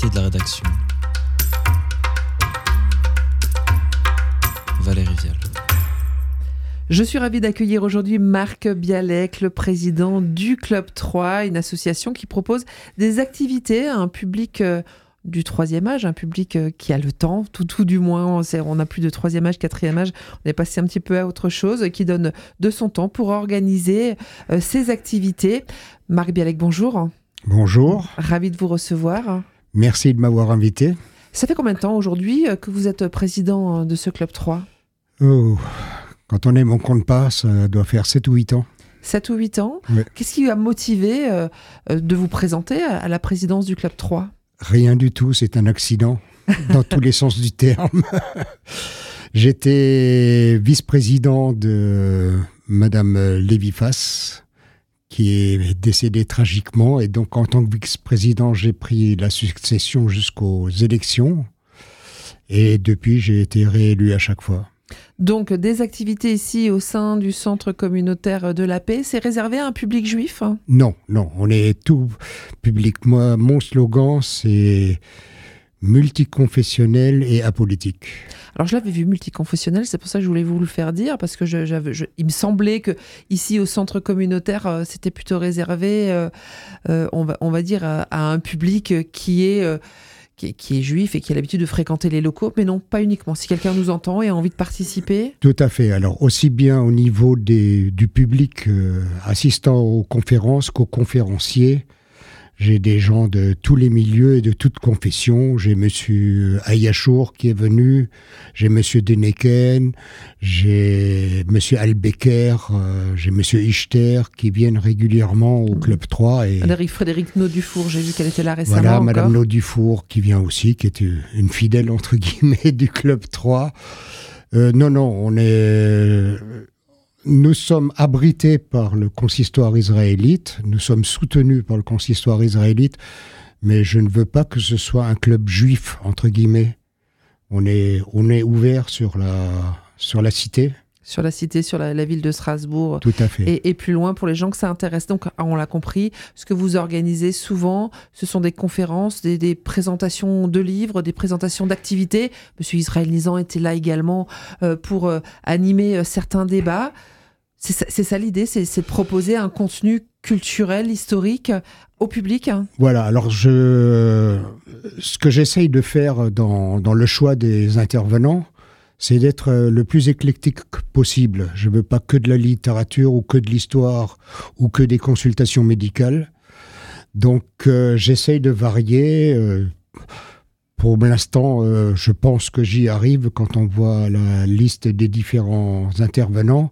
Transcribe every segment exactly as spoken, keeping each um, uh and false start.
l'invité de la rédaction, Valérie Vial. Je suis ravie d'accueillir aujourd'hui Marc Bialek, le président du Club trois, une association qui propose des activités à un public euh, du troisième âge, un public euh, qui a le temps, tout, tout du moins, on n'a plus de troisième âge, quatrième âge, on est passé un petit peu à autre chose, qui donne de son temps pour organiser euh, ces activités. Marc Bialek, bonjour. Bonjour. Ravi de vous recevoir. Merci de m'avoir invité. Ça fait combien de temps aujourd'hui que vous êtes président de ce Club trois ? Oh, quand on est mon compte pas, ça doit faire sept ou huit ans. sept ou huit ans. Oui. Qu'est-ce qui vous a motivé euh, de vous présenter à la présidence du Club trois ? Rien du tout, c'est un accident, dans tous les sens du terme. J'étais vice-président de Madame Lévy-Fass, qui est décédée tragiquement. Et donc, en tant que vice-président, j'ai pris la succession jusqu'aux élections. Et depuis, j'ai été réélu à chaque fois. Donc, des activités ici au sein du centre communautaire de la paix, c'est réservé à un public juif ? Non, non, on est tout public. Moi, mon slogan, c'est multiconfessionnel et apolitique. Alors, je l'avais vu multiconfessionnel, c'est pour ça que je voulais vous le faire dire, parce que je, j'avais, je, il me semblait que ici au centre communautaire, euh, c'était plutôt réservé, euh, euh, on, va, on va dire, à, à un public qui est... Euh, Qui est, qui est juif et qui a l'habitude de fréquenter les locaux, mais non, pas uniquement. Si quelqu'un nous entend et a envie de participer... Tout à fait. Alors, aussi bien au niveau des, du public euh, assistant aux conférences qu'aux conférenciers, j'ai des gens de tous les milieux et de toutes confessions. J'ai monsieur Ayachour qui est venu, j'ai monsieur Deneken, j'ai monsieur Albecker, euh, j'ai monsieur Ichter qui viennent régulièrement au Club trois. Et Frédéric Naud-Dufour, j'ai vu qu'elle était là récemment. Voilà, encore. madame Naud-Dufour qui vient aussi, qui est une fidèle entre guillemets du Club trois. Euh, non, non, on est... Nous sommes abrités par le consistoire israélite, nous sommes soutenus par le consistoire israélite, mais je ne veux pas que ce soit un club juif, entre guillemets. On est, on est ouvert sur la, sur la cité. Sur la cité, sur la, la ville de Strasbourg. Tout à fait. Et, et plus loin, pour les gens que ça intéresse. Donc, on l'a compris, ce que vous organisez souvent, ce sont des conférences, des, des présentations de livres, des présentations d'activités. Monsieur Israël Nizan était là également euh, pour euh, animer euh, certains débats. C'est ça, c'est ça l'idée, c'est, c'est de proposer un contenu culturel, historique au public. Voilà, alors je, ce que j'essaye de faire dans, dans le choix des intervenants, c'est d'être le plus éclectique possible. Je ne veux pas que de la littérature ou que de l'histoire ou que des consultations médicales. Donc euh, j'essaye de varier. Euh, pour l'instant, euh, je pense que j'y arrive quand on voit la liste des différents intervenants.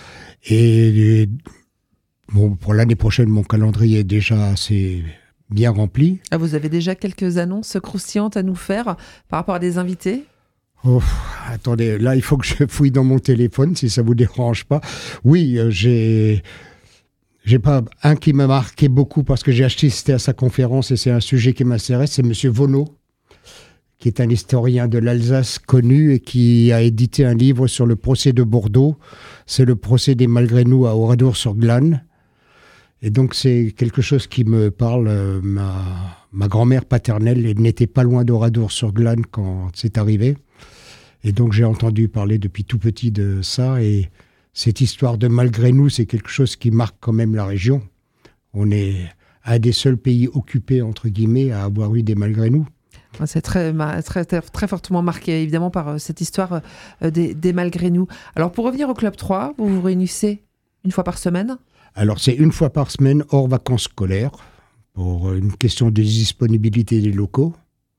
Et bon, pour l'année prochaine, mon calendrier est déjà assez bien rempli. Ah, vous avez déjà quelques annonces croustillantes à nous faire par rapport à des invités ? Oh, attendez, là, il faut que je fouille dans mon téléphone, si ça vous dérange pas. Oui, euh, j'ai... J'ai pas un qui m'a marqué beaucoup parce que j'ai assisté à sa conférence et c'est un sujet qui m'intéresse, c'est Monsieur Vonneau, qui est un historien de l'Alsace connu et qui a édité un livre sur le procès de Bordeaux. C'est le procès des Malgré-nous à Oradour-sur-Glane. Et donc, c'est quelque chose qui me parle. Ma, ma grand-mère paternelle n'était pas loin d'Oradour-sur-Glane quand c'est arrivé. Et donc, j'ai entendu parler depuis tout petit de ça. Et cette histoire de Malgré-nous, c'est quelque chose qui marque quand même la région. On est un des seuls pays occupés, entre guillemets, à avoir eu des Malgré-nous. C'est très, très, très fortement marqué, évidemment, par cette histoire des, des Malgré-nous. Alors, pour revenir au Club trois, vous vous réunissez une fois par semaine ? Alors, c'est une fois par semaine, hors vacances scolaires, pour une question de disponibilité des locaux.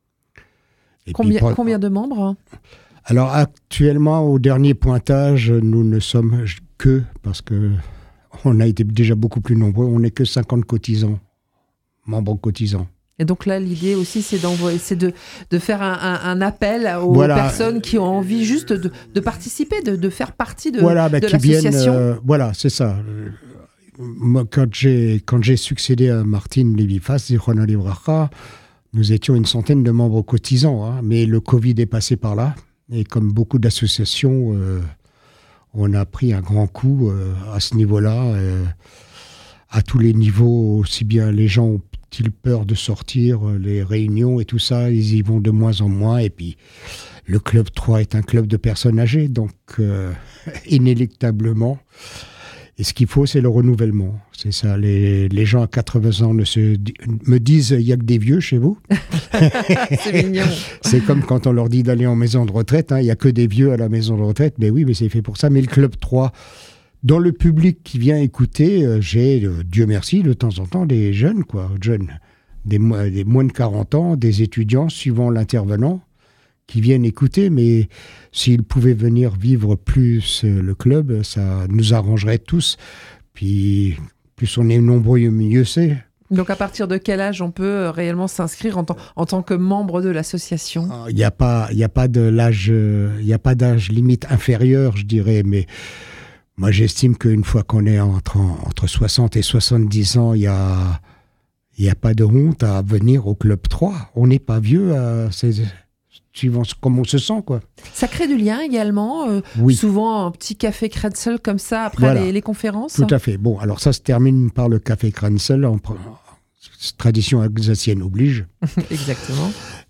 Et combien, pour... combien de membres ? Alors, actuellement, au dernier pointage, nous ne sommes que, parce qu'on a été déjà beaucoup plus nombreux, on n'est que cinquante cotisants, membres cotisants. Et donc là, l'idée aussi, c'est, d'envoyer, c'est de, de faire un, un, un appel aux voilà. personnes qui ont envie juste de, de participer, de, de faire partie de, voilà, bah, de qui l'association. Viennent, euh, voilà, c'est ça. Moi, quand j'ai, quand j'ai succédé à Martine Lévy-Fass, Zichrono Livracha, nous étions une centaine de membres cotisants, hein, mais le Covid est passé par là. Et comme beaucoup d'associations, euh, on a pris un grand coup euh, à ce niveau-là, euh, à tous les niveaux, aussi bien les gens ont ont-ils peur de sortir, les réunions et tout ça, ils y vont de moins en moins. Et puis, le Club trois est un club de personnes âgées, donc euh, inéluctablement. Et ce qu'il faut, c'est le renouvellement. C'est ça. Les, les gens à quatre-vingts ans ne se, me disent, il n'y a que des vieux chez vous. C'est mignon. C'est comme quand on leur dit d'aller en maison de retraite. Hein, il n'y a que des vieux à la maison de retraite. Mais oui, mais c'est fait pour ça. Mais le Club trois, dans le public qui vient écouter, euh, j'ai, euh, Dieu merci, de temps en temps, des jeunes, quoi, jeunes, des, des moins de quarante ans, des étudiants, suivant l'intervenant, qui viennent écouter, mais s'ils pouvaient venir vivre plus euh, le club, ça nous arrangerait tous. Puis, plus on est nombreux, mieux c'est. Donc, à partir de quel âge on peut réellement s'inscrire en, en tant que membre de l'association ? Il n'y a pas, il n'y a pas de l'âge, il n'y a pas d'âge limite inférieur, je dirais, mais moi, j'estime qu'une fois qu'on est entre, entre soixante et soixante-dix ans, il n'y a, il y a pas de honte à venir au Club trois. On n'est pas vieux à ces... suivant comment on se sent, quoi. Ça crée du lien également, euh, oui. Souvent un petit café Krenzel comme ça après voilà. les, les conférences. Tout à fait. Bon, alors ça se termine par le café Krenzel, en, en tradition alsacienne oblige. Exactement.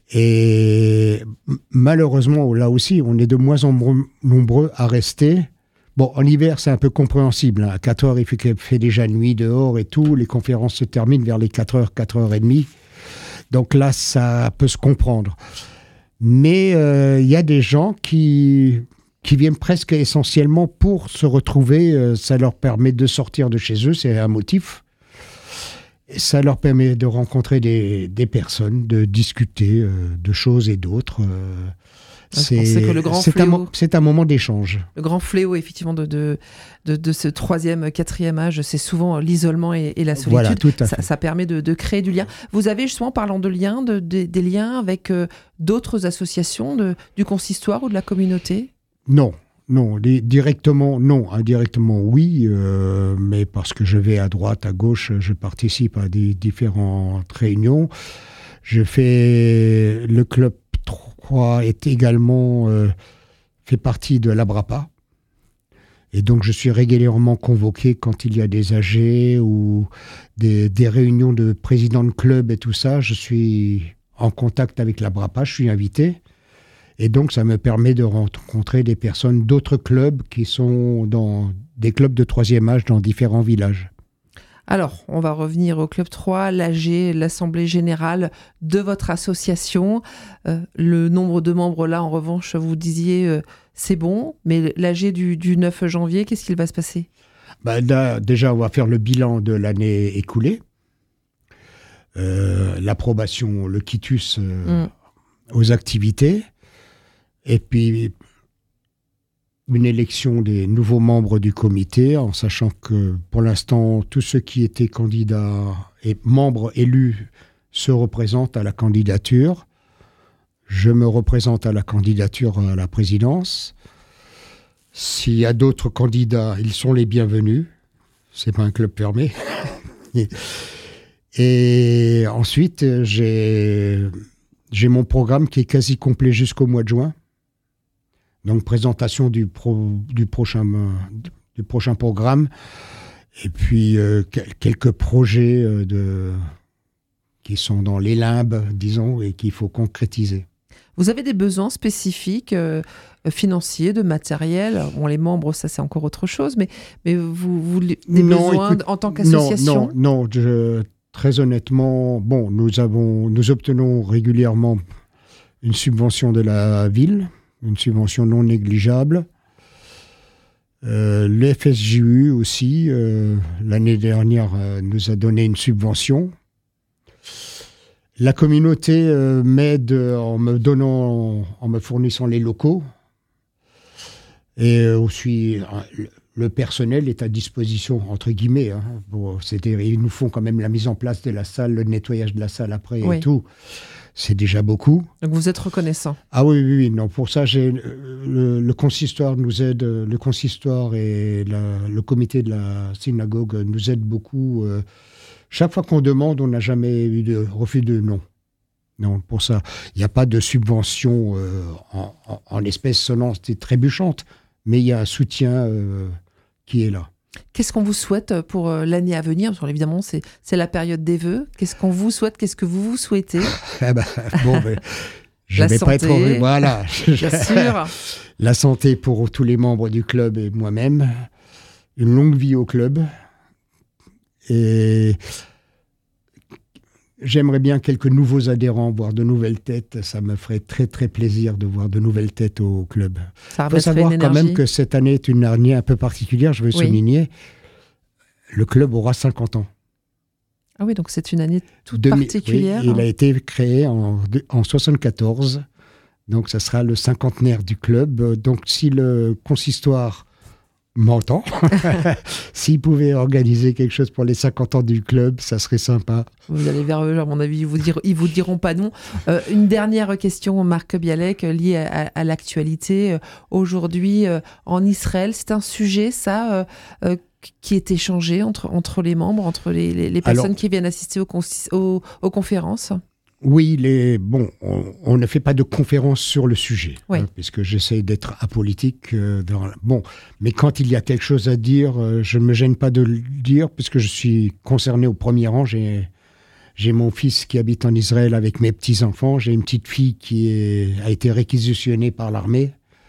Et malheureusement, là aussi, on est de moins en moins nombreux à rester. Bon, en hiver, c'est un peu compréhensible. Hein. À quatre heures, il fait, fait déjà nuit dehors et tout. Les conférences se terminent vers les quatre heures, quatre heures trente. Donc là, ça peut se comprendre. Mais il euh, y a des gens qui, qui viennent presque essentiellement pour se retrouver. Euh, ça leur permet de sortir de chez eux, c'est un motif. Et ça leur permet de rencontrer des, des personnes, de discuter euh, de choses et d'autres. Euh, c'est que le grand c'est, fléau, un, c'est un moment d'échange. Le grand fléau, effectivement, de, de, de, de ce troisième, quatrième âge, c'est souvent l'isolement et, et la solitude. Voilà, tout à ça, fait. ça permet de, de créer du lien. Vous avez justement, parlant de liens, de, de, des liens avec euh, d'autres associations de, du consistoire ou de la communauté ? Non, non, les, directement, non. Indirectement, oui, euh, mais parce que je vais à droite, à gauche, je participe à des différentes réunions. Je fais le club trois est également euh, fait partie de l'Abrapa. Et donc, je suis régulièrement convoqué quand il y a des A G ou des, des réunions de présidents de club et tout ça. Je suis en contact avec l'Abrapa, je suis invité. Et donc, ça me permet de rencontrer des personnes d'autres clubs qui sont dans des clubs de troisième âge dans différents villages. Alors, on va revenir au Club trois, l'A G, l'Assemblée Générale de votre association. Euh, le nombre de membres là, en revanche, vous disiez, euh, c'est bon, mais l'A G du, du neuf janvier, qu'est-ce qu'il va se passer ? Bah, là, déjà, on va faire le bilan de l'année écoulée. Euh, l'approbation, le quitus euh, mm. aux activités. Et puis, une élection des nouveaux membres du comité, en sachant que pour l'instant, tous ceux qui étaient candidats et membres élus se représentent à la candidature. Je me représente à la candidature à la présidence. S'il y a d'autres candidats, ils sont les bienvenus. C'est pas un club fermé. Et ensuite, j'ai, j'ai mon programme qui est quasi complet jusqu'au mois de juin. Donc, présentation du, pro, du, prochain, du prochain programme. Et puis, euh, quelques projets euh, de, qui sont dans les limbes, disons, et qu'il faut concrétiser. Vous avez des besoins spécifiques euh, financiers, de matériel ? Bon, les membres, ça, c'est encore autre chose. Mais, mais vous, vous des non, besoins écoute, en tant qu'association ? Non, non, non. Je, très honnêtement, bon, nous, avons, nous obtenons régulièrement une subvention de la ville, une subvention non négligeable. Euh, le F S J U aussi, euh, l'année dernière, euh, nous a donné une subvention. La communauté euh, m'aide en me donnant, en me fournissant les locaux. Et euh, aussi, euh, le personnel est à disposition, entre guillemets. Hein, bon, c'est-à-dire, ils nous font quand même la mise en place de la salle, le nettoyage de la salle après oui. et tout. C'est déjà beaucoup. Donc vous êtes reconnaissant. Ah oui, oui, oui. Non, pour ça, j'ai, le, le consistoire nous aide, le consistoire et la, le comité de la synagogue nous aident beaucoup. Euh, chaque fois qu'on demande, on n'a jamais eu de refus de non. Non, pour ça, il n'y a pas de subvention euh, en, en, en espèces sonnantes et trébuchantes, mais il y a un soutien euh, qui est là. Qu'est-ce qu'on vous souhaite pour l'année à venir? Parce que, évidemment, c'est, c'est la période des vœux. Qu'est-ce qu'on vous souhaite? Qu'est-ce que vous vous souhaitez? eh ben, bon, ben, je La vais santé, pas être heureux. Voilà. Bien sûr. La santé pour tous les membres du club et moi-même. Une longue vie au club. Et j'aimerais bien quelques nouveaux adhérents, voir de nouvelles têtes. Ça me ferait très, très plaisir de voir de nouvelles têtes au club. Ça Il faut savoir une quand énergie. même que cette année est une année un peu particulière, je veux Oui. souligner. Le club aura cinquante ans. Ah oui, donc c'est une année toute Demi- particulière. oui, il a été créé en, en soixante-quatorze. Donc, ça sera le cinquantenaire du club. Donc, si le consistoire m'entend, s'il pouvait organiser quelque chose pour les cinquante ans du club, ça serait sympa. Vous allez vers eux, à mon avis, ils vous, diront, ils vous diront pas non. Euh, une dernière question, Marc Bialek, liée à, à l'actualité. Aujourd'hui, euh, en Israël, c'est un sujet, ça, euh, euh, qui est échangé entre, entre les membres, entre les, les, les personnes Alors, qui viennent assister aux, consi- aux, aux conférences? Oui, les, bon, on, on ne fait pas de conférence sur le sujet, Oui. hein, puisque j'essaie d'être apolitique. Euh, dans, bon, mais quand il y a quelque chose à dire, euh, je ne me gêne pas de le dire, puisque je suis concerné au premier rang. J'ai, j'ai mon fils qui habite en Israël avec mes petits-enfants. J'ai une petite fille qui est, a été réquisitionnée par l'armée.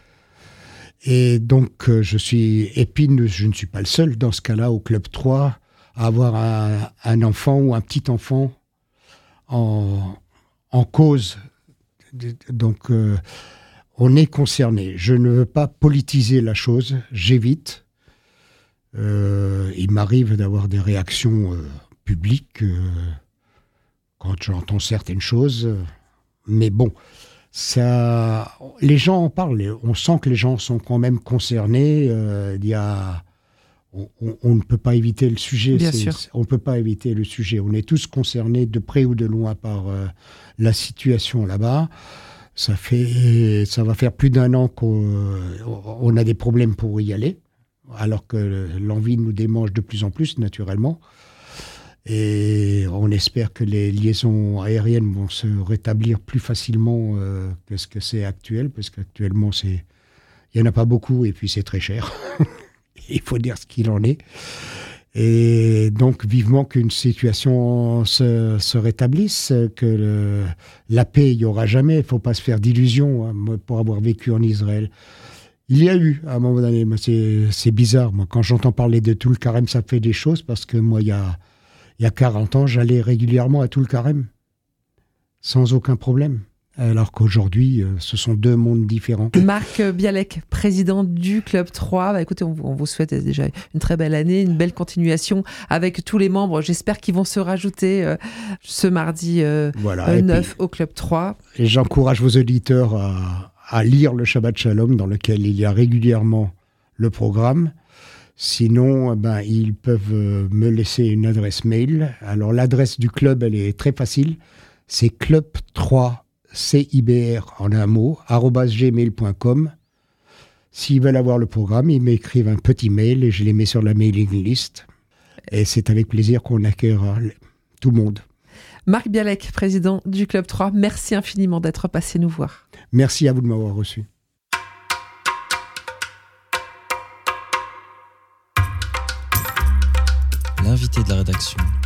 Et donc, euh, je suis épine, je ne suis pas le seul dans ce cas-là, au Club trois, à avoir un, un enfant ou un petit-enfant en... en cause. Donc, euh, on est concerné. Je ne veux pas politiser la chose, j'évite. Euh, il m'arrive d'avoir des réactions euh, publiques euh, quand j'entends certaines choses. Mais bon, ça, les gens en parlent. On sent que les gens sont quand même concernés. Euh, il y a... On, on, on ne peut pas éviter le sujet. Bien c'est, sûr. c'est, on ne peut pas éviter le sujet. On est tous concernés de près ou de loin par euh, la situation là-bas. Ça fait, ça va faire plus d'un an qu'on on a des problèmes pour y aller, alors que l'envie nous démange de plus en plus, naturellement. Et on espère que les liaisons aériennes vont se rétablir plus facilement euh, que ce que c'est actuel, parce qu'actuellement, c'est, il n'y en a pas beaucoup et puis c'est très cher. Il faut dire ce qu'il en est. Et donc, vivement qu'une situation se, se rétablisse, que le, la paix, il n'y aura jamais. Il ne faut pas se faire d'illusions, hein, pour avoir vécu en Israël. Il y a eu, à un moment donné, c'est, c'est bizarre. Moi, quand j'entends parler de Toul Karem, ça fait des choses, parce que moi, il y a, il y a quarante ans, j'allais régulièrement à Toul Karem, sans aucun problème. Alors qu'aujourd'hui, ce sont deux mondes différents. Marc Bialek, président du Club trois. Bah, écoutez, on, on vous souhaite déjà une très belle année, une belle continuation avec tous les membres. J'espère qu'ils vont se rajouter euh, ce mardi euh, Voilà, euh, et neuf puis, au Club trois. Et j'encourage vos auditeurs à, à lire le Shabbat Shalom, dans lequel il y a régulièrement le programme. Sinon, ben, ils peuvent me laisser une adresse mail. Alors, l'adresse du club, elle est très facile. C'est club trois C I B R en un mot, arobase gmail point com. S'ils veulent avoir le programme, ils m'écrivent un petit mail et je les mets sur la mailing list. Et c'est avec plaisir qu'on accueillera tout le monde. Marc Bialek, président du Club trois, merci infiniment d'être passé nous voir. Merci à vous de m'avoir reçu. L'invité de la rédaction.